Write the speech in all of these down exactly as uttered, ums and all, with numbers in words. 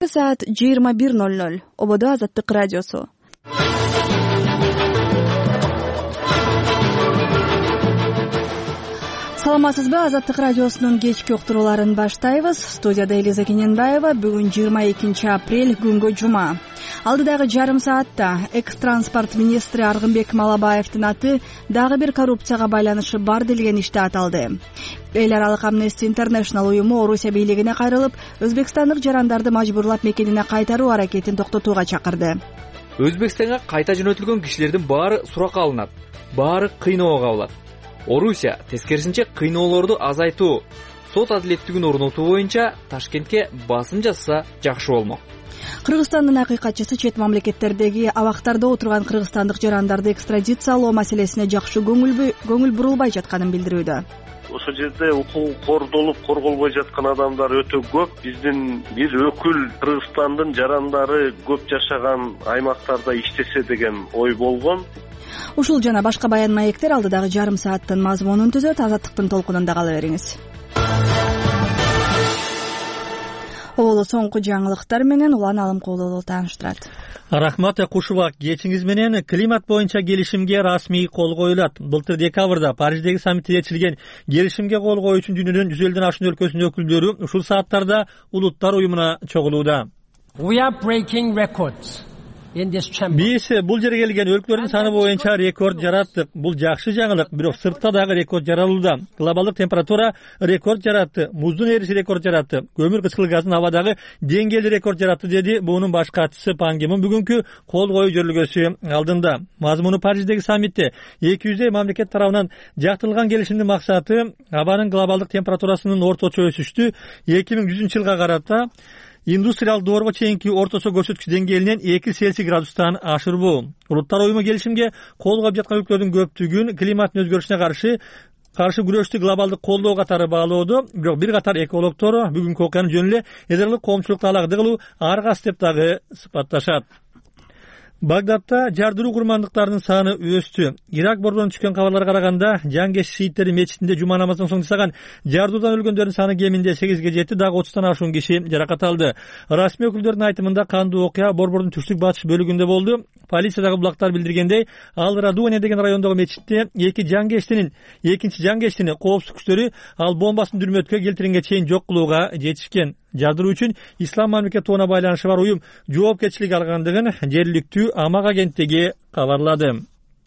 саат жыйырма бир ноль ноль. Ободо Азаттык радиосу. Саламатсызбы? Азаттык радиосунун кечки уктурууларын баштайбыз. Студияда Элиза Кененбаева. Бүгүн жыйырма экинчи апрель, күнгө жума. Алдыдагы жарым саатта экс-транспорт министри Аргынбек Малабаевдин аты дагы бир коррупцияга байланышы бар делген иште аталды. Эл аралык Amnesty International уюму Орусия бийлигине кайрылып, өзбекстандык жарандарды мажбурлап мекенине кайтаруу аракетин токтотууга чакырды. Өзбекстанга кайта жөнөтүлгөн кишилердин баары суракка алынат, баары кыйноого кабылат. Орусия тескерисинче кыйноолорду азайтуу, сот адилеттигин орнотуу боюнча Ташкентке басым жасса жакшы болмок. Кыргызстандын акыйкатчысы чет мамлекеттердеги абактарда отурган кыргызстандык жарандарды экстрадициялоо маселесине жакшы көңүл бурулбай жатканын билдирүүдө. Ошол жерде укугу кордолуп, корголбой жаткан адамдар өтө көп. Биздин бир өкүл Кыргызстандын жарандары көп жашаган аймактарда иштесе деген ой болгон. Ушул жана башка баян маектер алдыдагы жарым сааттын мазмунун түзөт. Азаттыктын толкунунда кала бериңиз. Олу соңку жаңылыктар менен Улан Алымкулуу тааныштырат. Рахмат Кушубак, кечиңиз менен климат боюнча келишимге расмий кол коюлат. Былтыр декабрда Париждеги саммитте ичилген келишимге кол коюу үчүн дүйнөнүн жүз элден ашуун өлкөсүнүн өкүлдөрү ушул сааттарда Улуттар уюмуна чогулууда. We are breaking records. Биз бул жерге келген өлкөлөрдүн саны боюнча рекорд жараттык. Бул жакшы жаңылык, бирок сыртта дагы рекорд жаралууда. Глобалдык температура рекорд жаратты, муздун эриси рекорд жаратты, көмүр кычкыл газынын абадагы деңгээли рекорд жаратты, деди бунун баш катчысы Пан Ги Мун бүгүнкү кол коюу жөрөлгөсү алдында. Мазмуну Париждеги саммитте эки жүздөй мамлекет тарабынан жактырылган келишимдин максаты абанын глобалдык температурасынын орточо өсүштү эки миң жүзүнчү жылга карата индустриалдык доорго чейинки орточо көрсөткүч деңгээлинен эки Цельсий градустан ашырбоо. Улуттар уюму келишимге кол коюп жаткан өлкөлөрдүн көптүгүн климаттын өзгөрүшүнө каршы каршы күрөштү глобалдык колдоо катары баалоодо, бирок бир катар экологдор бүгүнкү окуянын жөн эле эдерлик коомчулукта алакты кылуу аргас деп дагы сыпатташат. Багдадта жардыруу курмандыктарынын саны өстү. Ирак борборунан түшкөн кабарларга караганда, Жангеш шииттери мечитинде жума намазынан соң жасаган жардуудан өлгөндөрдүн саны кеминде сегизге жетти, дагы отуздан ашуун киши жаракат алды. Расмий өкүлдөрдүн айтымында кандуу окуя борбордун түштүк батыш бөлүгүндө болду. Полициядагы булактар билдиргендей, ал Радуане деген райондогу мечитте эки жангештинин, экинчи жангештини коопсуздук күчтөрү ал бомбасын дүрмөткө келтиренге чейин жок кылууга жетишкен. Жардыруу үчүн Ислам мамлекети тоона байланышы бар уюм жоопкерчилик алгандыгын жергиликтүү Амак агенттиги кабарлады.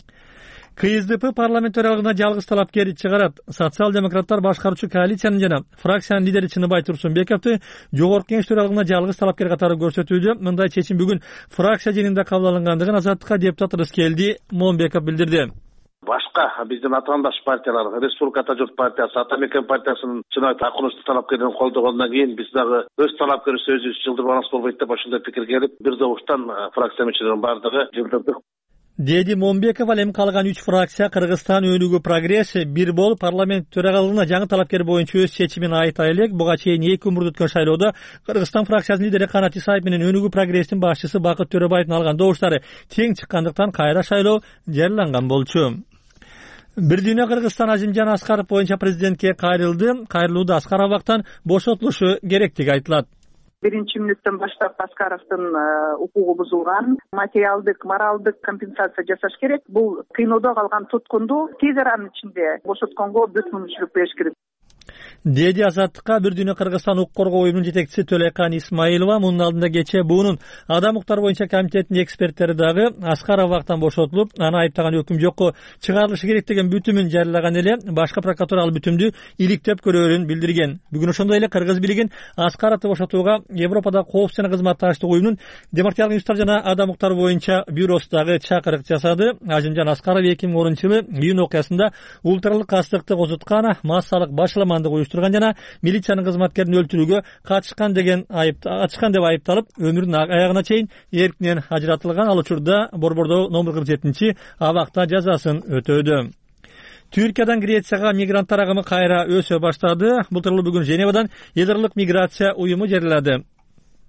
КСДП парламент төрагалыгына жалгыз талапкер чыгарат. Социал-демократтар башкаруучу коалициянын жана фракциянын лидери Чыныбай Турсунбековду жогорку кеңеш төрагалыгына жалгыз талапкер катары көрсөтүүдө. Мындай чечим бүгүн фракция жыйынында кабыл алынгандыгын Азаттыкка депутат Рыскелди Момбеков билдирди. Башка биздин атаандаш партиялар, Республика Ата Журт партиясы, Ата Мекен партиясынын чынайы такынычтуу талапкерин колдогондон кийин биз дагы өз талапкерибиз өзүбүз жылдырбаныбыз болбойт деп ошондой пикирге келип, бир добуштан фракция мүчөлөрүнүн бардыгы жылдырдык. Деди Момбеков. Ал эми калган үч фракция Кыргызстан өнүгүү прогресс бир болуп парламент төрагалыгына жаңы талапкер боюнча өз чечимин айта элек. Буга чейин эки мурда өткөн шайлоодо Кыргызстан фракциясынын лидери Канат Исаев менен өнүгүү прогресстин башчысы Бакыт Төрөбаевдин алган добуштары тең чыккандыктан кайра шайлоо жарыяланган болчу. Бир дүйнө Кыргызстан Азимжан Аскаров боюнча президентке кайрылды. Кайрылууда Аскар абактан бошотулушу керектиги айтылат. Биринчи мүнөттөн баштап Аскаровдун укугу бузулган, материалдык, моралдык компенсация жасаш керек. Бул кыйноодо калган туткунду тез аранын ичинде бошотконго бүт мүмкүнчүлүк бериш керек. Деди Азаттыкка бир дүйнө Кыргызстан укук коргоо уюмунун жетекчиси Төлөйкан Исмаилова. Мунун алдында кечээ буунун адам укуктары боюнча комитетинин эксперттери дагы Аскар абактан бошотулуп, аны айыптаган өкүм жокко чыгарылышы керек деген бүтүмүн жарыялаган эле. Башка прокуратура ал бүтүмдү иликтеп көрөөрүн билдирген. Бүгүн ошондой эле Кыргыз бийлигин Аскаровду бошотууга Европада коопсуздук жана кызматташтык уюмунун демократиялык институттар жана адам укуктары боюнча бюросу дагы чакырык жасады. Азимжан Аскаров эки миң онунчу жылы июнь окуясында улуттаралык кастыкты козуткан, массалык башаламандык уюштурган жана милициянын кызматкерин өлтүрүүгө катышкан деген айып ачкан деп айыпталып, өмүрүнүн аягына чейин эркинен ажыратылган. Ал учурда борбордо номер кырк жетинчи абакта жазасын өтөөдө. Түркиядан Грецияга мигранттар агымы кайра өсө баштады. Былтыр бүгүн Женевадан Эдерлик миграция уюму жарыялады.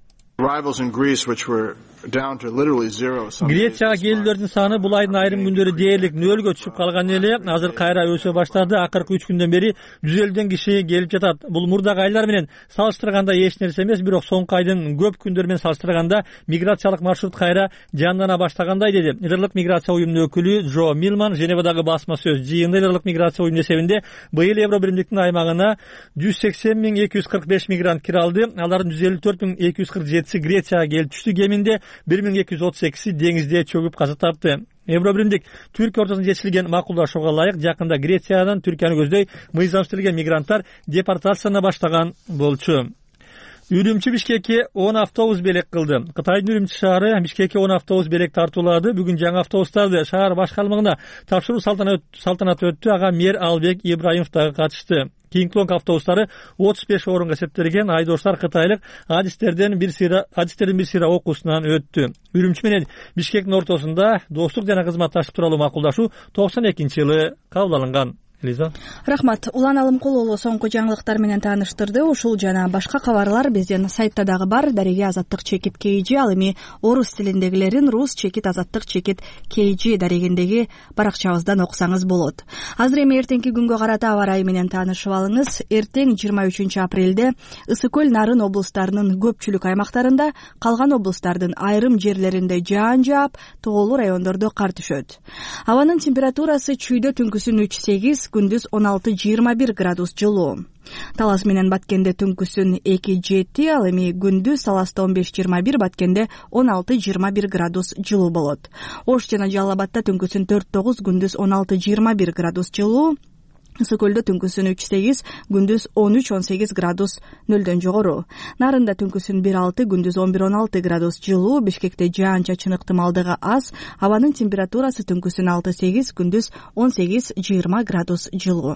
arrivals in Greece, which were down to literally zero. Грецияга келүүлөрдүн саны бул айдын айрым күндөрү дээрлик нөлгө түшүп калган эле. Азыр кайра өсө баштады. Акыркы үч күндөн бери жүз элүүдөн киши келип жатат. Бул мурдагы айлар менен салыштырганда эч нерсе эмес, бирок соңку айдын көп күндөр менен салыштырганда миграциялык маршрут кайра жандана баштагандай деди. Ирлык миграция уюмунун өкүлү Джо Милман Женевадагы басма сөз жыйында. Ирлык миграция уюму эсебинде быйыл Евро биримдиктин аймагына жүз сексен миң эки жүз кырк беш мигрант кире алды. Алардын жүз элүү төрт миң эки жүз кырк жетиси Грецияга келип түштү. Кеминде бир миң эки жүз отуз экиси деңизде чөгүп каза тапты. Евро биримдик Түркия ортосунда жетишилген макулдашууга ылайык жакында Грециядан Түркияны көздөй мыйзамсыздырылган мигранттар депортациялана баштаган болчу. Үрүмчү Бишкекке он автобус белек кылды. Кытайдын Үрүмчү шаары Бишкекке он автобус белек тартуулады. Бүгүн жаңы автобустарды шаар башкармагына тапшыруу салтанаты өттү. Ага мэр Албек Ибраимов дагы катышты. Кинг-Лонг автобустары отуз беш орунга эсептелген. Айдоштар кытайлык адистерден бир сыйра адистердин бир сыйра окуусунан өттү. Үрүмчү менен Бишкектин ортосунда достук жана кызматташтык тууралуу макулдашуу токсон экинчи жылы кабыл алынган. Лиза. Рахмат. Улан Алымкулуулу соңку жаңылыктар менен тааныштырды. Ушул жана башка кабарлар биздин сайтта дагы бар. Дареге азаттык чекит kg, ал эми орус тилиндегилерин рус чекит азаттык чекит kg дарегиндеги баракчабыздан окусаңыз болот. Азыр эми эртеңки күнгө карата аба ырайы менен таанышып алыңыз. Эртең жыйырма үчүнчү апрелде Ысык көл, Нарын облустарынын көпчүлүк аймактарында, калган облустардын айрым жерлеринде жаан жаап, тоолуу райондордо кар түшөт. Абанын температурасы чүйдө түнкүсүн үч сегиз, күндүз он алты жыйырма бир градус жылуу. Талас менен Баткенде түнкүсүн эки жети, ал эми күндүз Таласта он беш жыйырма бир, Баткенде он алты жыйырма бир градус жылуу болот. Ош жана Жалал Абадта түнкүсүн төрт тогуз, күндүз он алты жыйырма бир градус жылуу. Ысык көлдө түнкүсүн үч сегиз, күндүз он үч он сегиз градус нөлдөн жогору. Нарында түнкүсүн бир алты, күндүз он бир он алты градус жылуу. Бишкекте жаан-чачын ыктымалдыгы аз. Абанын температурасы түнкүсүн алты сегиз, күндүз он сегиз жыйырма градус жылуу.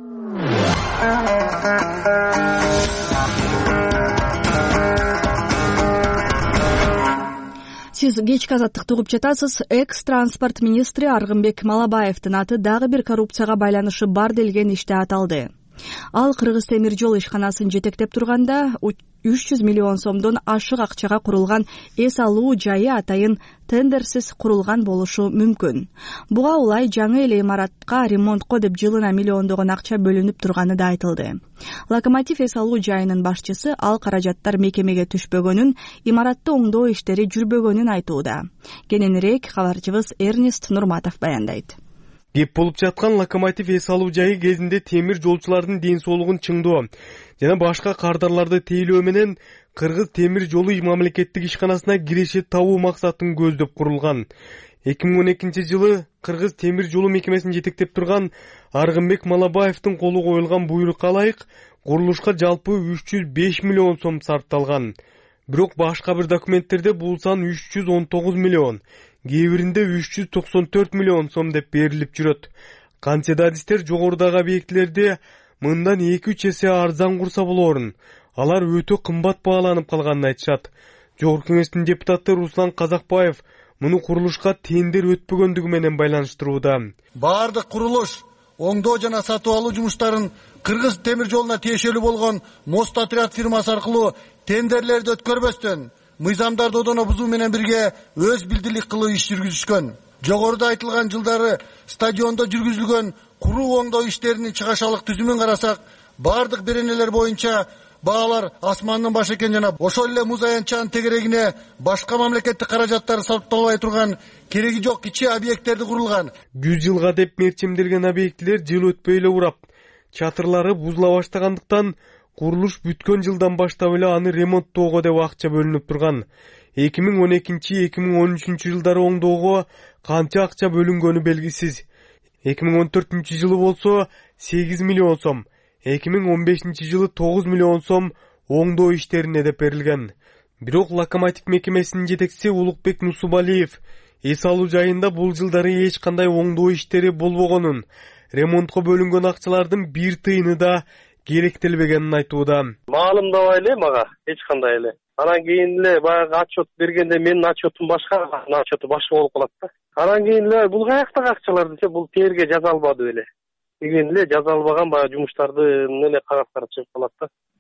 Сиз кечки азаттыкты угуп жатасыз. Экс-транспорт министри Аргынбек Малабаевдин аты дагы бир коррупцияга байланышы бар делген иште аталды. Ал Кыргыз темир жол ишканасын жетектеп турганда үч жүз миллион сомдон ашык акчага курулган эс алуу жайы атайын тендерсиз курулган болушу мүмкүн. Буга улай жаңы эле имаратка ремонтко деп жылына миллиондогон акча бөлүнүп турганы да айтылды. Локомотив эс алуу жайынын башчысы ал каражаттар мекемеге түшпөгөнүн, имаратты оңдоо иштери жүрбөгөнүн айтууда. Кененирээк кабарчыбыз Эрнест Нурматов баяндайт. Кеп болуп жаткан локомотив эс алуу жайы кезинде темир жолчулардын ден соолугун чыңдоо жана башка кардарларды тейлөө менен Кыргыз темир жолу мамлекеттик ишканасына кирешет табуу максатын көздөп курулган. эки миң он экинчи жылы Кыргыз темир жолу мекемесин жетектеп турган Аргынбек Малабаевдин колу коюлган буйрукка ылайык курулушка жалпы үч жүз беш миллион сом сарпталган. Бирок башка бир документтерде бул сан үч жүз он тогуз миллион, кээ биринде үч жүз токсон төрт миллион сом деп берилип жүрөт. Кантсе да адистер жогорудагы объектилерде мындан эки үч эсе арзан курса болорун, алар өтө кымбат бааланып калганын айтышат. Жогорку кеңештин депутаты Руслан Казакбаев муну курулушка тендер өтпөгөндүгү менен байланыштырууда. Баардык курулуш, оңдоо жана сатып алуу жумуштарын Кыргыз темир жолуна тиешелүү болгон Мост отряд фирмасы аркылуу тендерлерди өткөрбөстөн мыйзамдарды одоно бузуу менен бирге өз билдирлик кылуу иш жүргүзүшкөн. Жогоруда айтылган жылдары стадиондо жүргүзүлгөн куруу оңдоо иштеринин чыгашалык түзүмүн карасак, баардык беренелер боюнча баалар асмандын башы экен жана ошол эле муз аянтчанын тегерегине башка мамлекеттик каражаттар сарпталбай турган кереги жок кичи объекттерди курулган. жүз жылга деп мерчимделген объектилер жыл өтпөй эле урап, чатырлары бузула баштагандыктан курулуш бүткөн жылдан баштап эле аны ремонттоого деп акча бөлүнүп турган. эки миң он экинчи эки миң он үчүнчү жылдары оңдоого канча акча бөлүнгөнү белгисиз. эки миң он төртүнчү жылы болсо сегиз миллион сом, эки миң он бешинчи жылы тогуз миллион сом оңдоо иштерине деп берилген. Бирок локомотив мекемесинин жетекчиси Улукбек Нусубалиев эс алуу жайында бул жылдары эч кандай оңдоо иштери болбогонун, ремонтко бөлүнгөн акчалардын бир тыйыны да керектелбегенин айтууда. Маалымдабай эле мага эч кандай эле. Анан кийин эле баягы отчет бергенде менин отчетум башка, анын отчету башка болуп калат да. Анан кийин эле бул каяктагы акчалар десе, бул терге жаза албады эле. Кийин эле жаза албаган баягы жумуштардын эле кагаздары чыгып калат да.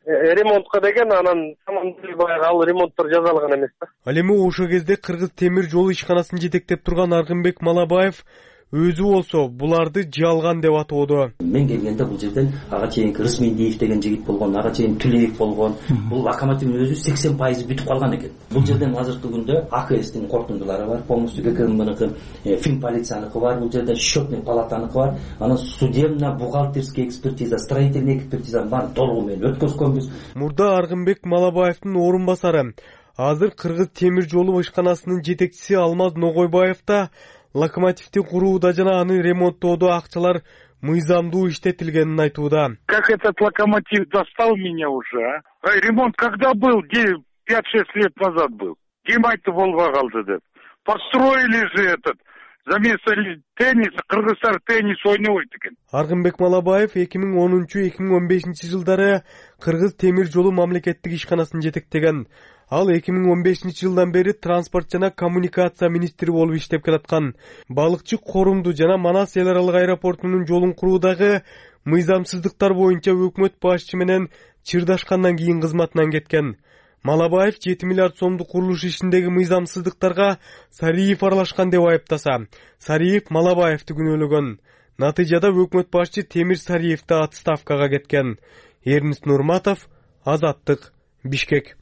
ремонтко деген анан баягы ал ремонттор жасалган эмес да. Ал эми ошол кезде Кыргыз темир жолу ишканасын жетектеп турган Аргынбек Малабаев өзү болсо буларды жалган деп атоодо. Мен келгенде бул жерден ага чейин Рысмендиев деген жигит болгон, ага чейин Түлеев болгон. Бул локомотивдин өзү сексен пайыз бүтүп калган экен. Бул жерден азыркы күндө А К Стин корутундулары бар, полностью Г К Мныкы, Фин полицияныкы бар, бул жерде счетный палатаныкы бар. Анан судебно-бухгалтерский экспертиза, строительный экспертиза бар, толугу менен өткөзгөнбүз. Мурда Аргынбек Малабаевдин орун басары, азыр Кыргыз темир жолу ишканасынын жетекчиси Алмаз Ногойбаев да локомотивди курууда жана аны ремонттоодо акчалар мыйзамдуу иштетилгенин айтууда. Как этот локомотив достал меня уже, а? Ремонт когда был? пять-шесть лет назад был. Ким-айтты болбой калды деп. Построили же этот, заместо тенниса, Кыргызстан теннис ойнобойт экен. Аргынбек Малабаев эки миң онунчу эки миң он бешинчи жылдары Кыргыз темир жолу мамлекеттик ишканасын жетектеген. Ал эки миң он бешинчи жылдан бери транспорт жана коммуникация министри болуп иштеп келаткан. Балыкчы Корумду жана Манас эл аралык аэропортунун жолун куруудагы мыйзамсыздыктар боюнча өкмөт башчы менен чырдашкандан кийин кызматынан кеткен. Малабаев жети миллиард сомдук курулуш ишиндеги мыйзамсыздыктарга Сариев аралашкан деп айыптаса, Сариев Малабаевди күнөөлөгөн. Натыйжада өкмөт башчы Темир Сариевди отставкага кеткен. Эрнис Нурматов, Азаттык, Бишкек.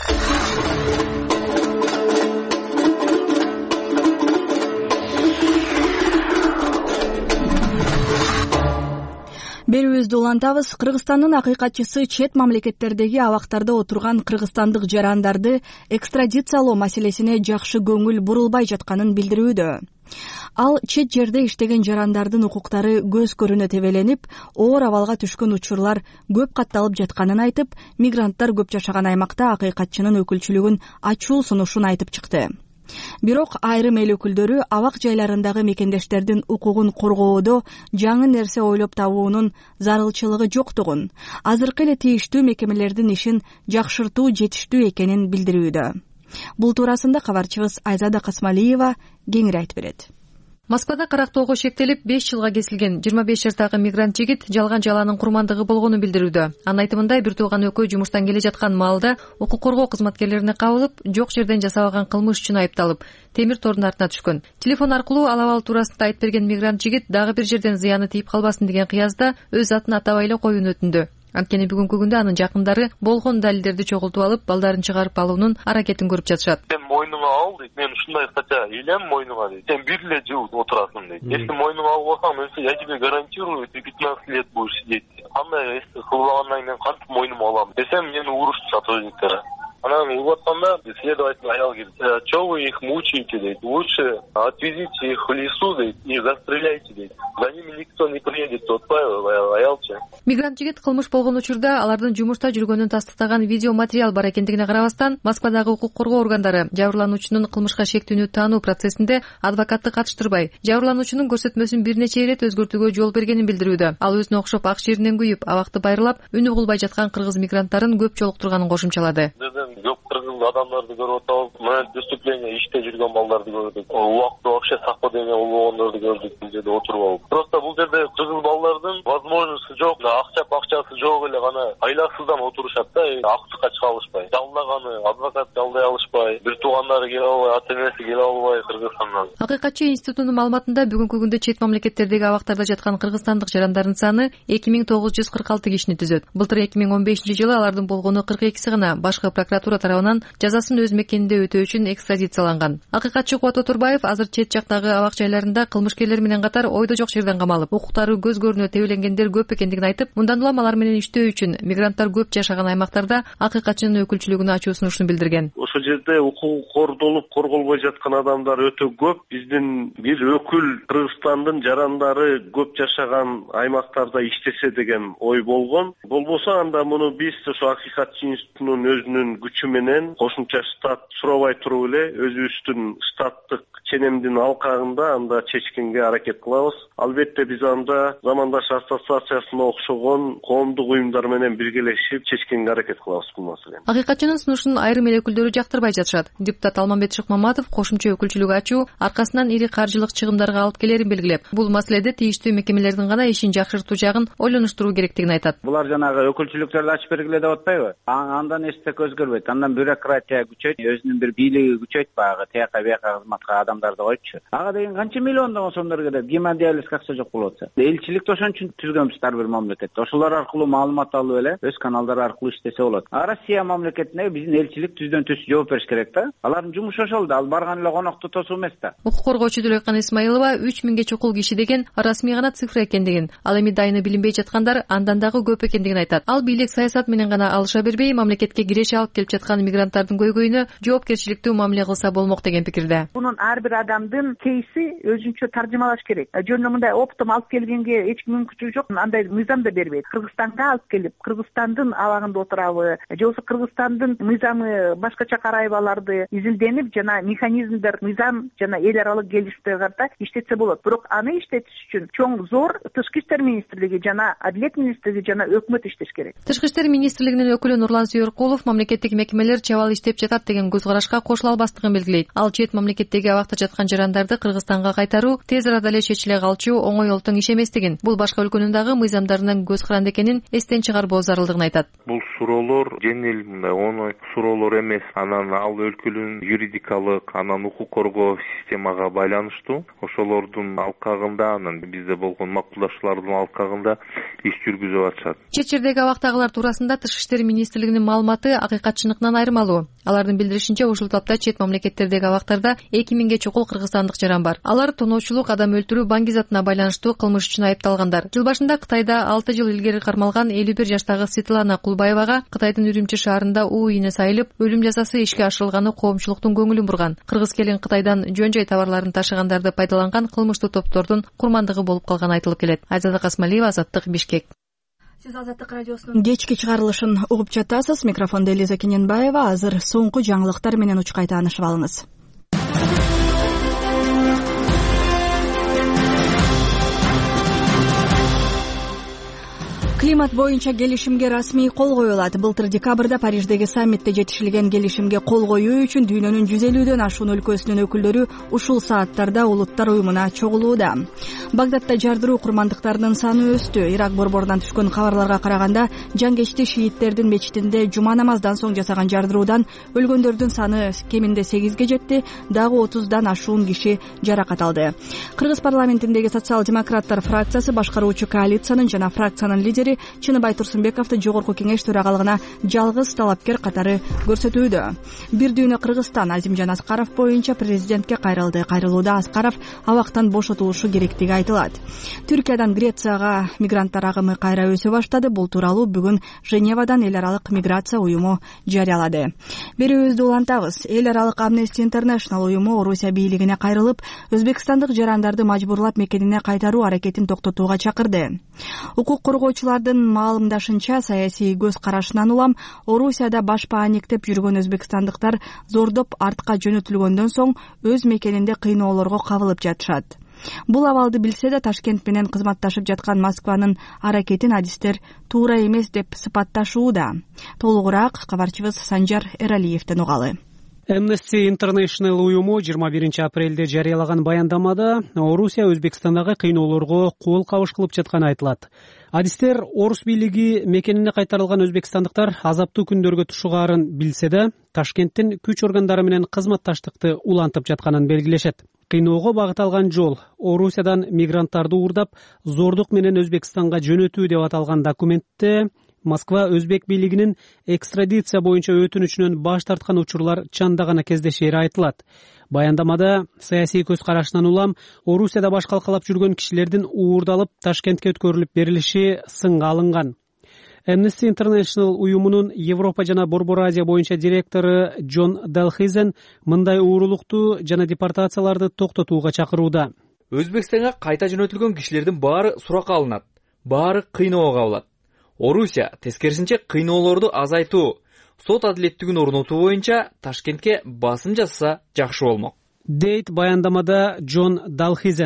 Берүүбүздү улантабыз. Кыргызстандын акыйкатчысы чет мамлекеттердеги абактарда отурган кыргызстандык жарандарды экстрадициялоо маселесине жакшы көңүл бурулбай жатканын билдирүүдө. Ал чет жерде иштеген жарандардын укуктары көз көрүнө тебеленип, оор абалга түшкөн учурлар көп катталып жатканын айтып, мигранттар көп жашаган аймакта акыйкатчынын өкүлчүлүгүн ачуу сунушун айтып чыкты. Бирок айрым эл өкүлдөрү абак жайларындагы мекендештердин укугун коргоодо жаңы нерсе ойлоп табуунун зарылчылыгы жоктугун, азыркы эле тийиштүү мекемелердин ишин жакшыртуу жетиштүү экенин билдирүүдө. Бул туурасында кабарчыбыз Айзада Касмалиева кеңири айтып берет. Москвада карактоого шектелип беш жылга кесилген жыйырма беш жаштагы мигрант жигит жалган жалаанын курмандыгы болгонун билдирүүдө. Анын айтымында бир тууган экөө жумуштан келе жаткан маалда укук коргоо кызматкерлерине кабылып, жок жерден жасабаган кылмыш үчүн айыпталып, темир тордун артына түшкөн. Телефон аркылуу ал абал туурасында айтып берген мигрант жигит дагы бир жерден зыяны тийип калбасын деген кыязда өз атын атабай эле коюуну өтүндү. Анткени бүгүнкү күндө анын жакындары болгон далилдерди чогултуп алып, балдарын чыгарып алуунун аракетин көрүп жатышат. Сен мойнуңа ал дейт, мен ушундай кача илем мойнуңа дейт. Сен бир эле жыл отурасың дейт. Если мойнуңа алып алсаң, я тебе гарантирую, ты пятнадцать лет будешь сидеть. Кандай эс кылбагандан кийин кантип мойнума алам десем, мени урушты сотрудниктер. Анан угуп атканда следователь аял келип, "Чё вы их мучаете?" дейт. "Лучше отвезите их в лесу дейт и застреляйте" дейт. За ними никто не приедет, отпай аялчы. Мигрант жигит кылмыш болгон учурда алардын жумушта жүргөнүн тастыктаган видео материал бар экендигине карабастан, Москвадагы укук коргоо органдары жабырлануучунун кылмышка шектүүнү таануу процессинде адвокатты катыштырбай, жабырлануучунун көрсөтмөсүн бир нече ирет өзгөртүүгө жол бергенин билдирүүдө. Ал өзүнө окшоп ак жеринен күйүп, абакты байырлап, үнү угулбай жаткан кыргыз мигранттарын көп жолуктурганын кошумчалады. Көп кыргыз адамдарды көрүп атабыз. Мына преступление иште жүргөн балдарды көрдүк. Убакты вообще совпадение болгондорду көрдүк бул жерде отуруп алып. Просто бул жерде кыргыз балдардын возможности жок, акча акчасы жок эле гана айласыздан отурушат да, актыкка чыга алышпай. Жалдаганы адвокат жалдай алышпай, бир туугандары келе албай, ата энеси келе албай Кыргызстандан. Акыйкатчы институтунун маалыматында бүгүнкү күндө чет мамлекеттердеги абактарда жаткан кыргызстандык жарандардын саны эки миң тогуз жүз кырк алты кишини түзөт. Былтыр эки миң он бешинчи жылы алардын болгону кырк экиси гана башкы прокуратура тарабынан жазасын өз мекенинде өтөө үчүн экстрадицияланган. Акыйкатчы Кубат Отурбаев азыр чет жактагы абак жайларында кылмышкерлер менен катар ойдо жок жерден камалып, укуктары көз көрүнө тебеленгендер көп экендигин айтып, мындан улам алар менен иштөө үчүн мигранттар көп жашаган аймактарда акыйкатчынын өкүлчүлүгүнө ачуу сунушун билдирген. Ошол жерде укугу кордолуп, корголбой жаткан адамдар өтө көп. Биздин бир өкүл Кыргызстандын жарандары көп жашаган аймактарда иштесе деген ой болгон. Болбосо анда муну биз ошо акыйкатчы институтунун өзүнүн күчү менен кошумча штат сурабай туруп эле өзүбүздүн штаттык ченемдин алкагында анда чечкенге аракет кылабыз. Албетте биз анда Замандаш ассоциациясына окшогон коомдук улуттук уюмдар менен биргелешип чечкенге аракет кылабыз бул маселени. Акыйкатчынын сунушун айрым эл өкүлдөрү жактырбай жатышат. Депутат Алмамбет Шыкмаматов кошумча өкүлчүлүк ачуу аркасынан ири каржылык чыгымдарга алып келерин белгилеп, бул маселеде тийиштүү мекемелердин гана ишин жакшыртуу жагын ойлонуштуруу керектигин айтат. Булар жанагы өкүлчүлүктөрдү ачып бергиле деп атпайбы? Андан эч так өзгөрбөйт. Андан бюрократия күчөйт, өзүнүн бир бийлиги күчөйт, баягы тияка бияка кызматка адамдарды коючу. Ага деген канча миллиондогон сомдор кетет. Гемодиализге акча жок болуп атса. Элчиликти ошон үчүн түзгөнбүз ар бир мамлекетте. Ошолор аркылуу маалымат алып эле өз каналдары аркылуу иштесе болот. А Россия мамлекетине биздин элчилик түздөн түз жооп бериш керек да. Алардын жумушу ошол да. Ал барган эле конокто тосуу эмес да. Укук коргоочу Дүлөйкан Исмаилова үч миңге чукул киши деген расмий гана цифра экендигин, ал эми дайыны билинбей жаткандар андан дагы көп экендигин айтат. Ал бийлик саясат менен гана алыша бербей, мамлекетке киреше алып келип жаткан мигранттардын көйгөйүнө жоопкерчиликтүү мамиле кылса болмок деген пикирде. Мунун ар бир адамдын кейси өзүнчө таржымалаш керек. Жөн эле мындай оптом алып келгенге эч ким мүмкүнчүлүгү жок. Андай мыйзам да бербейт. Кыргызстанга алып келип, Кыргызстандын абагында отурабы, же болбосо Кыргызстандын мыйзамы башкача карайбы аларды изилденип, жана механизмдер, мыйзам жана эл аралык келишимдерге карата иштетсе болот. Бирок аны иштетиш үчүн чоң зор Тышкы иштер министрлиги жана Адилет министрлиги жана өкмөт иштеш керек. Тышкы иштер министрлигинин өкүлү Нурлан Сүйөркулов мамлекеттик мекемелер чабал иштеп жатат деген көз карашка кошула албастыгын белгилейт. Ал чет мамлекеттеги абакта жаткан жарандарды Кыргызстанга кайтаруу тез арада эле чечиле калчу оңой олтуң иш эместигин, бул башка өлкөнүн дагы мыйзамдарынан көз каранды экенин эстен чыгарбоо зарылдыгын айтат. Бул суроолор жеңил, мындай оңой суроолор эмес. Анан ал өлкөнүн юридикалык, анан укук коргоо системага байланыштуу. Ошолордун алкагында, анан бизде болгон макулдашуулардын алкагында иш жүргүзүп атышат. Чет жердеги абактагылар туурасында Тышкы иштер министрлигинин маалыматы акыйкатчылыктан айырмалуу. Алардын билдиришинче, ушул тапта чет мамлекеттердеги абактарда эки миңге чукул кыргызстандык жаран бар. Алар тоноочулук, адам өлтүрүү, баңгизатына байланыштуу кылмыш үчүн айыпталгандар. Жыл башында Кытайда алты жыл илгери кармалган элүү бир жаштагы Светлана Кулбаевага Кытайдын Үрүмчү шаарында уу ийне сайылып, өлүм жазасы ишке ашырылганы коомчулуктун көңүлүн бурган. Кыргыз келин Кытайдан жөн жай товарларын ташыгандарды пайдаланган кылмыштуу топтордун курмандыгы болуп калганы айтылып келет. Айзада Касмалиева, Азаттык, Бишкек. Сиз Азаттык радиосунун кечки чыгарылышын угуп жатасыз. Микрофондо Элиза Кененбаева. Азыр соңку жаңылыктар менен учкай таанышып алыңыз. Климат боюнча келишимге расмий кол коюлат. Былтыр декабрда Париждеги саммитте жетишилген келишимге кол коюу үчүн дүйнөнүн жүз элүүдөн ашуун өлкөсүнүн өкүлдөрү ушул сааттарда Улуттар уюмуна чогулууда. Багдадта жардыруу курмандыктарынын саны өстү. Ирак борборунан түшкөн кабарларга караганда, жангечти шииттердин мечитинде жума намаздан соң жасаган жардыруудан өлгөндөрдүн саны кеминде сегизге жетти, дагы отуздан ашуун киши жаракат алды. Кыргыз парламентиндеги социал-демократтар фракциясы башкаруучу коалициянын жана фракциянын лидери Чыныбай Турсунбековду жогорку кеңеш төрагалыгына жалгыз талапкер катары көрсөтүүдө. Бир дүйнө Кыргызстан Азимжан Аскаров боюнча президентке кайрылды. Кайрылууда Аскаров абактан бошотулушу керектиги айтылат. Түркиядан Грецияга мигранттар агымы кайра өсө баштады. Бул тууралуу бүгүн Женевадан эл аралык миграция уюму жарыялады. Берүүбүздү улантабыз. Эл аралык Amnesty International уюму Орусия бийлигине кайрылып, өзбекстандык жарандарды мажбурлап мекенине кайтаруу аракетин токтотууга чакырды. Укук коргоочулар маалымдашынча, саясий көз карашынан улам Орусияда баш пааниктеп жүргөн өзбекстандыктар зордоп артка жөнөтүлгөндөн соң өз мекенинде кыйноолорго кабылып жатышат. Бул абалды билсе да Ташкент менен кызматташып жаткан Москванын аракетин адистер туура эмес деп сыпатташууда. Толугураак кабарчыбыз Санжар Эралиевден угалы. Amnesty International уюму жыйырма биринчи апрелде жарыялаган баяндамада Орусия Өзбекстандагы кыйноолорго кол кабыш кылып жатканы айтылат. Адистер орус бийлиги мекенине кайтарылган өзбекстандыктар азаптуу күндөргө тушугаарын билсе да, Ташкенттин күч органдары менен кызматташтыкты улантып жатканын белгилешет. Кыйноого багыт алган жол Орусиядан мигранттарды уурдап, зордук менен Өзбекстанга жөнөтүү деп аталган документте Москва өзбек бийлигинин экстрадиция боюнча өтүнүчүнөн баш тарткан учурлар чандагана кездешери айтылат. Баяндамада саясий көз карашынан улам Орусияда баш калкалап жүргөн кишилердин уурдалып Ташкентке өткөрүлүп берилиши сынга алынган. Amnesty International уюмунун Европа жана Борбор Азия боюнча директору Джон Далхизен мындай уурулукту жана депортацияларды токтотууга чакырууда. Өзбекстанга кайта жөнөтүлгөн кишилердин баары суракка алынат, баары кыйноого кабылат. Орусия тескерисинче кыйноолорду азайтуу, сот адилеттигин орнотуу боюнча Ташкентке басым жасаса жакшы болмок, дейт баяндамада Джон Далхизен.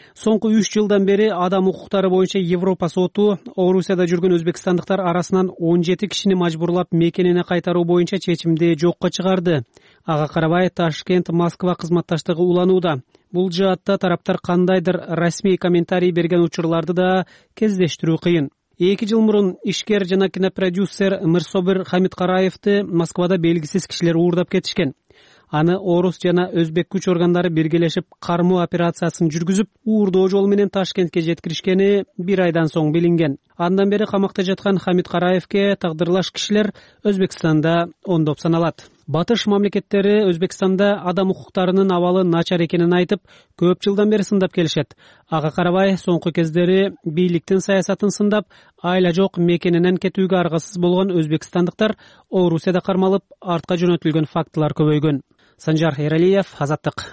Соңку үч жылдан бери адам укуктары боюнча Европа соту Орусияда жүргөн өзбекстандыктар арасынан он жети кишини мажбурлап мекенине кайтаруу боюнча чечимди жокко чыгарды. Ага карабай Ташкент Москва кызматташтыгы уланууда. Бул жаатта тараптар кандайдыр расмий комментарий берген учурларды да кездештирүү кыйын. Эки жыл мурун ишкер жана кинопродюсер Мирсобир Хамидкараевди Москвада белгисиз кишилер уурдап кетишкен. Аны орус жана өзбек күч органдары биргелешип кармоо операциясын жүргүзүп, уурдоо жол менен Ташкентке жеткиришкени бир айдан соң билинген. Андан бери камакта жаткан Хамидкараевге тагдырлаш кишилер Өзбекстанда ондоп саналат. Батыш мамлекеттери Өзбекстанда адам укуктарынын абалы начар экенин айтып, көп жылдан бери сындап келишет. Ага карабай соңку кездери бийликтин саясатын сындап, айла жок мекенинен кетүүгө аргасыз болгон өзбекстандыктар Орусияда кармалып, артка жөнөтүлгөн фактылар көбөйгөн. Санжар Эралиев, Азаттык.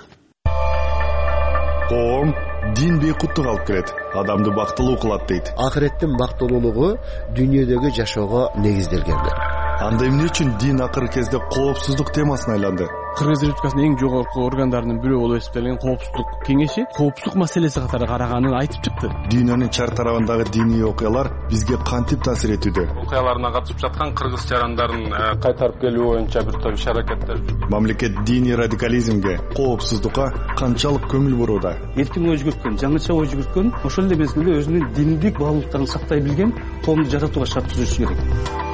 Коом дин бейкуттук алып келет, адамды бактылуу кылат дейт. Акыреттин бактылуулугу дүйнөдөгү жашоого негизделген. Анда эмне үчүн дин акыркы кезде коопсуздук темасына айланды? Кыргыз Республикасынын эң жогорку органдарынын бирөө болуп эсептелген коопсуздук кеңеши коопсуздук маселеси катары караганын айтып чыкты. Дүйнөнүн чар тарабындагы диний окуялар бизге кантип таасир этүүдө? Окуяларына катышып жаткан кыргыз жарандарын кайтарып келүү боюнча бир топ иш-аракеттер. Мамлекет диний радикализмге, коопсуздукка канчалык көңүл бурууда? Эркин ой жүгүрткөн, жаңыча ой жүгүрткөн, ошол эле мезгилде өзүнүн диндик баалуулуктарын сактай билген коомду жаратууга шарт түзүш керек.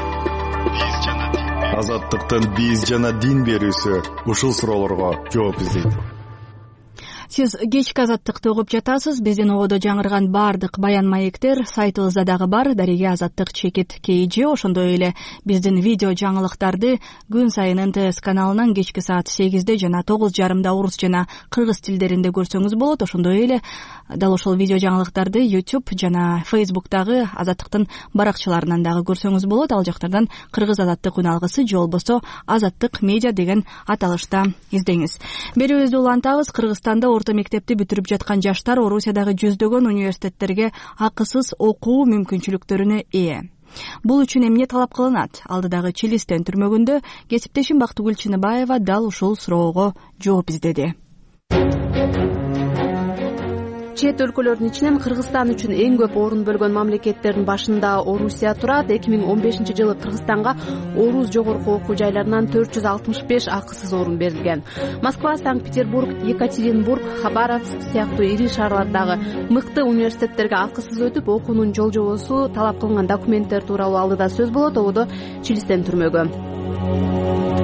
Азаттыктын биз жана дин берүүсү ушул суроолорго жооп издейт. Сиз кечки Азаттыкты угуп жатасыз. Биздин ободо жаңырган баардык баян маектер сайтыбызда дагы бар. Дареге Азаттык чекит kg. Ошондой эле биздин видео жаңылыктарды күн сайын эн тэ эс каналынан кечки саат сегизде жана тогуз жарымда орус жана кыргыз тилдеринде көрсөңүз болот. Ошондой эле дал ошол видео жаңылыктарды YouTube жана Facebook'тагы Азаттыктын баракчаларынан дагы көрсөңүз болот. Ал жактардан Кыргыз Азаттык үн алгысы же болбосо Азаттык медиа деген аталышта издеңиз. Берүүбүздү улантабыз. Кыргызстанда орто мектепти бүтүрүп жаткан жаштар Орусиядагы жүздөгөн университеттерге акысыз окуу мүмкүнчүлүктөрүнө ээ. Бул үчүн эмне талап кылынат? Алдыдагы Чилистен түрмөгүндө кесиптешим Бактыгүл Чыныбаева дал ушул суроого жооп издеди. Чет өлкөлөрдүн ичинен Кыргызстан үчүн эң көп орун бөлгөн мамлекеттердин башында Орусия турат. эки миң он бешинчи жылы Кыргызстанга орус жогорку окуу жайларынан төрт жүз алтымыш беш акысыз орун берилген. Москва, Санкт-Петербург, Екатеринбург, Хабаровск сыяктуу ири шаарлардагы мыкты университеттерге акысыз өтүп, окуунун жол жобосу, талап кылынган документтер тууралуу алдыда сөз болот. Ободо Чилистен түрмөгү.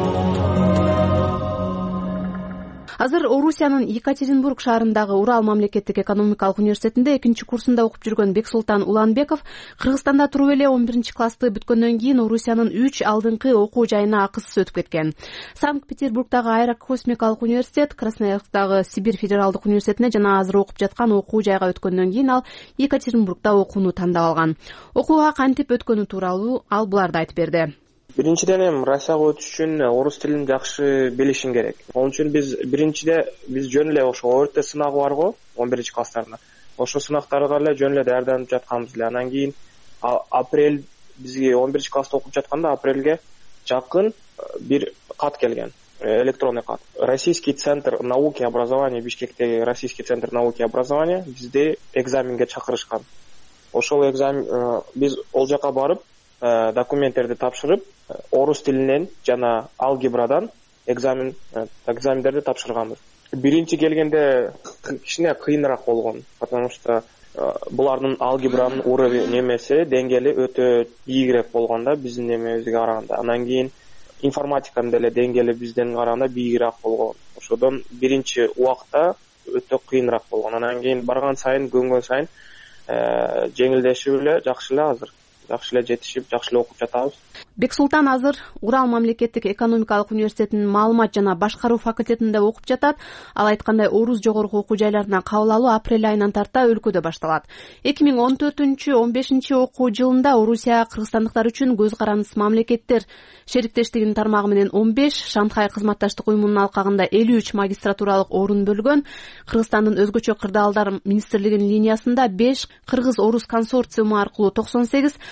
Азыр Орусиянын Екатеринбург шаарындагы Урал мамлекеттик экономикалык университетинде экинчи курсунда окуп жүргөн Бексултан Уланбеков Кыргызстанда туруп эле он биринчи классты бүткөндөн кийин Орусиянын үч алдыңкы окуу жайына акысыз өтүп кеткен. Санкт-Петербургдагы Аэрокосмикалык университет, Красноярсктагы Сибирь федералдык университетине жана азыр окуп жаткан окуу жайга өткөндөн кийин ал Екатеринбургда окууну тандап алган. Окууга кантип өткөнү тууралуу ал буларды айтып берди. Биринчиден эми Россияга өтүш үчүн орус тилин жакшы билишиң керек. Ошон үчүн биз биринчиде биз жөн эле ошо о эр тэ сынагы барго он биринчи класстарда. Ошо сынактарга эле жөн эле даярданып жатканбыз эле. Анан кийин апрель бизге он биринчи класста окуп жатканда апрелге жакын бир кат келген. Электронный кат. Российский центр науки и образования, Бишкектеги Российский центр науки и образования бизди экзаменге чакырышкан. Ошол экзамен биз ол жака барып документтерди тапшырып, орус тилинен жана алгебрадан экзамен экзамендерди тапшырганбыз. Биринчи келгенде кичине кыйыныраак болгон, потому что булардын алгебранын уровень немеси, деңгээли өтө бийигирээк болгондо биздин немебизге караганда. Анан кийин информатиканын деле деңгээли бизден караганда бийигирээк болгон. Ошодон биринчи убакта өтө кыйыныраак болгон. Анан кийин барган сайын, көнгөн сайын жеңилдешип эле, жакшы эле азыр. Жакшы эле жетишип, жакшы эле окуп жатабыз. Бексултан азыр Урал мамлекеттик экономикалык университетинин маалымат жана башкаруу факультетинде окуп жатат. Ал айткандай, орус жогорку окуу жайларына кабыл алуу апрель айынан тарта өлкөдө башталат. эки миң он төртүнчү он бешинчи окуу жылында Орусия кыргызстандыктар үчүн көз карандыс мамлекеттер шериктештигинин тармагы менен он беш, Шанхай кызматташтык уюмунун алкагында элүү үч магистратуралык орун бөлгөн. Кыргызстандын өзгөчө кырдаалдар министрлигинин линиясында беш, Кыргыз-орус консорциуму аркылуу токсон сегиз,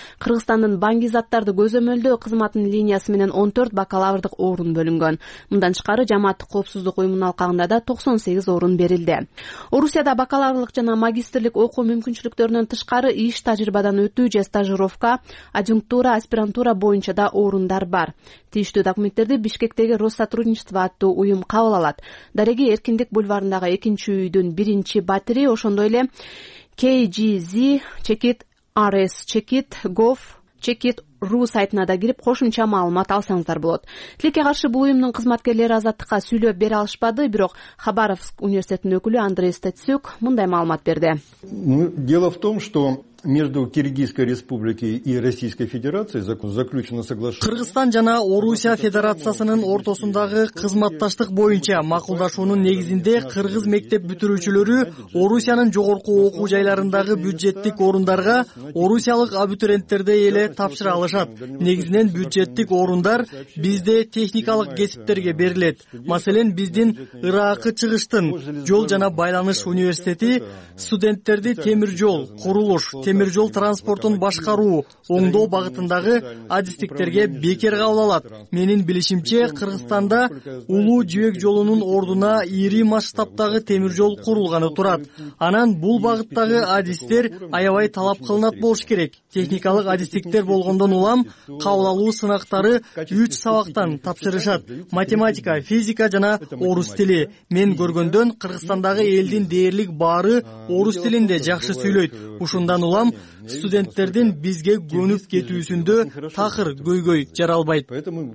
Кыргызстандын банги заттарды көзөмөлдөө кызматынын линиясы менен он төрт бакалаврдык орун бөлүнгөн. Мындан тышкары жамааттык коопсуздук уюмунун алкагында да токсон сегиз орун берилди. Орусияда бакалаврлык жана магистрлик окуу мүмкүнчүлүктөрүнөн тышкары иш тажрыйбадан өтүү же стажировка, адъюнктура, аспирантура боюнча да орундар бар. Тийиштүү документтерди Бишкектеги Россотрудничество аттуу уюм кабыл алат. Дареги Эркиндик бульварындагы экинчи үйдүн биринчи батири, ошондой эле кей джи зет чекит ар эс чекит gov чекит ру сайтына да кирип кошумча маалымат алсаңыздар болот. Тилекке каршы бул уюмдун кызматкерлери Азаттыкка сүйлөп бере алышпады, бирок Хабаровск университетинин өкүлү Андрей Стецюк мындай маалымат берди. Дело в том, что между Киргизской республикой и Российской Федерацией заключено соглашение. Кыргызстан жана Орусия Федерациясынын ортосундагы кызматташтык боюнча макулдашуунун негизинде кыргыз мектеп бүтүрүүчүлөрү Орусиянын жогорку окуу жайларындагы бюджеттик орундарга орусиялык абитуриенттерди эле тапшыра алышат. Негизинен бюджеттик орундар бизде техникалык кесиптерге берилет. Маселен, биздин Ыракы чыгыштын жол жана байланыш университети студенттерди темир жол, курулуш, темир жол транспортун башкаруу, оңдоо багытындагы адистиктерге бекер кабыл алат. Менин билишимче, Кыргызстанда улуу жибек жолунун ордуна ири масштабтагы темир жол курулганы турат. Анан бул багыттагы адистер аябай талап кылынат болуш керек. Техникалык адистиктер болгондон улам кабыл алуу сынактары үч сабактан тапшырышат. Математика, физика жана орус тили. Мен көргөндөн Кыргызстандагы элдин дээрлик баары орус тилинде жакшы сүйлөйт. Ушундан улам студенттердин бизге көнүп кетүүсүндө такыр көйгөй жаралбайт. Поэтому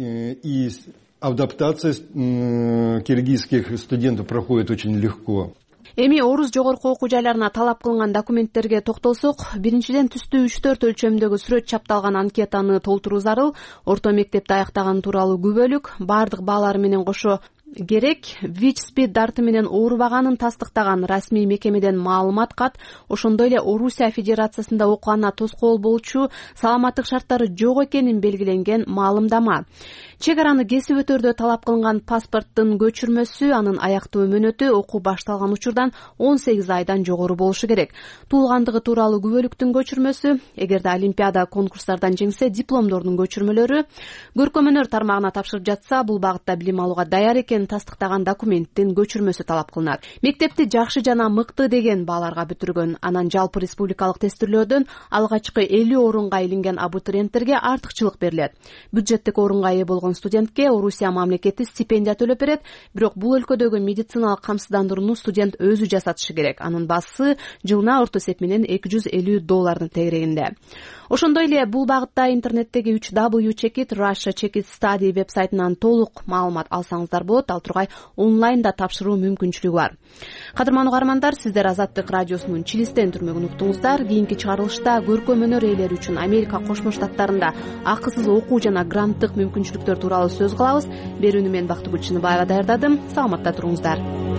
и адаптация киргизских студентов проходит очень легко. Эми орус жогорку окуу жайларына талап кылынган документтерге токтолсок, биринчиден түстүү үч төрт өлчөмдөгү сүрөт чапталган анкетаны толтуруу зарыл. Орто мектепти аяктаган тууралуу күбөлүк, баардык баалары менен кошо керек, ВИЧ-СПИД дарты менен оорубаганын тастыктаган расмий мекемеден маалымат кат, ошондой эле Орусия Федерациясында окуганына тоскоол болчу саламаттык шарттары жок экенин белгиленген маалымдама. Чек араны кесип өтөрдө талап кылынган паспорттун көчүрмөсү, анын аяктуу мөөнөтү окуу башталган учурдан он сегиз айдан жогору болушу керек. Туулгандыгы тууралуу күбөлүктүн көчүрмөсү, эгерде олимпиада конкурстардан жеңсе, дипломдордун көчүрмөлөрү, көркөм-өнөр тармагына тапшырып жатса, бул багытта билим алууга даяр экенин тастыктаган документтин көчүрмөсү талап кылынат. Мектепти жакшы жана мыкты деген бааларга бүтүргөн, анан жалпы республикалык тестирлөөдөн алгачкы элүү орунга илинген абитуриенттерге артыкчылык берилет. Бюджеттик орунга ээ болгон студентке Орусия мамлекети стипендия төлөп берет, бирок бул өлкөдөгү медициналык камсыздандырууну студент өзү жасатышы керек. Анын баасы жылына орто эсеп менен эки жүз элүү доллардын тегерегинде. Ошондой эле бул багытта интернеттеги үч дабл ю чекит Russia Chekit Study веб-сайтынан толук маалымат алсаңыздар болот. Ал тургай онлайнда тапшыруу мүмкүнчүлүгү бар. Кадырман угармандар, сиздер Азаттык радиосунун Чилистен түрмөгүн уктуңуздар. Кийинки чыгарылышта көркөм-өнөр ээлери үчүн Америка Кошмо Штаттарында акысыз окуу жана гранттык мүмкүнчүлүктөр тууралуу сөз кылабыз. Берүүнү мен Бактыгүл Чыныбаева даярдадым. Саламатта туруңуздар.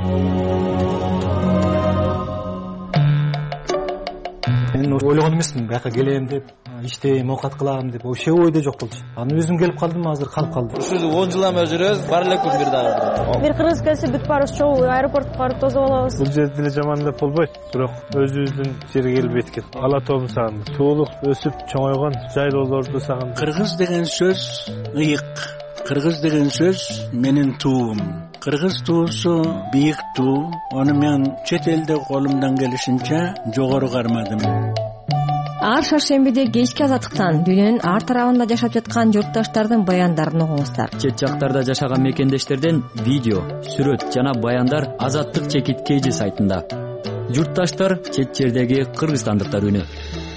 Мен ойлогон эмесмин, бияка келем деп, иштейм, оокат кылам деп, вообще ойдо жок болчу. Аны өзүм келип калдым, азыр калып калдым. Ушул он жылдан бери жүрөбүз, бар эле күн бир дагы. Бир кыргыз келсе бүт баарыбыз чогуу аэропортко барып тосуп алабыз. Бул жерде деле жамандап болбойт, бирок өзүбүздүн жерге келип эткил. Ала тообун сагындым. Туулук өсүп чоңойгон жайлоолорду сагындым. Кыргыз деген сөз ыйык. Кыргыз деген сөз менин туум. Кыргыз туусу бийик туу. Аны мен чет элде колумдан келишинче жогору кармадым. Ар шаршембиде кечки Азаттыктан дүйнөнүн ар тарабында жашап жаткан журтташтардын баяндарын угуңуздар. Чет жактарда жашаган мекендештерден видео, сүрөт жана баяндар Азаттык Чекит кей джи сайтында. Журтташтар чет жердеги кыргызстандыктар үнү.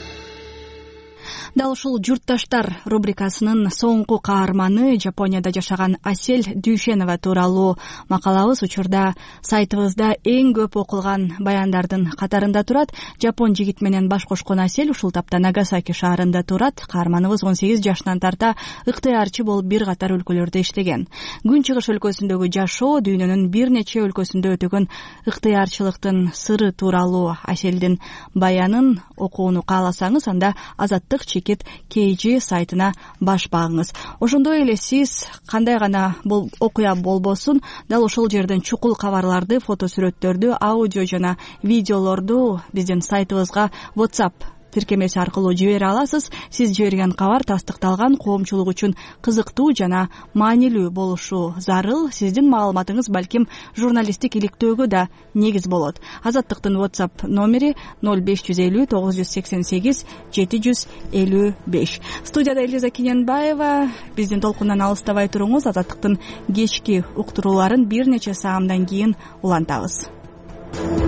Дал ушул журтташтар рубрикасынын соңку каарманы Жапонияда жашаган Асель Дүйшенова тууралуу макалабыз учурда сайтыбызда эң көп окулган баяндардын катарында турат. Жапон жигит менен баш кошкон Асель ушул тапта Нагасаки шаарында турат. Каарманыбыз он сегиз жашынан тарта ыктыярчы болуп бир катар өлкөлөрдө иштеген. Күн чыгыш өлкөсүндөгү жашоо, дүйнөнүн бир нече өлкөсүндө өтөгөн ыктыярчылыктын сыры тууралуу Аселдин баянын окууну кааласаңыз, анда Азаттык кей джи сайтына баш багыңыз. Ошондой эле сиз кандай гана бул окуя болбосун, дал ошол жерден чукул кабарларды, фото сүрөттөрдү, аудио жана видеолорду биздин сайтыбызга WhatsApp тиркемеси аркылуу жибере аласыз. Сиз жиберген кабар тастыкталган, коомчулук үчүн кызыктуу жана маанилүү болушу зарыл. Сиздин маалыматыңыз балким журналисттик иликтөөгө да негиз болот. Азаттыктын WhatsApp номери ноль беш жүз элүү тогуз жүз сексен сегиз жети жүз элүү беш. Студияда Элиза Кененбаева. Биздин толкундан алыстабай туруңуз. Азаттыктын кечки уктурууларын бир нече саамдан кийин улантабыз.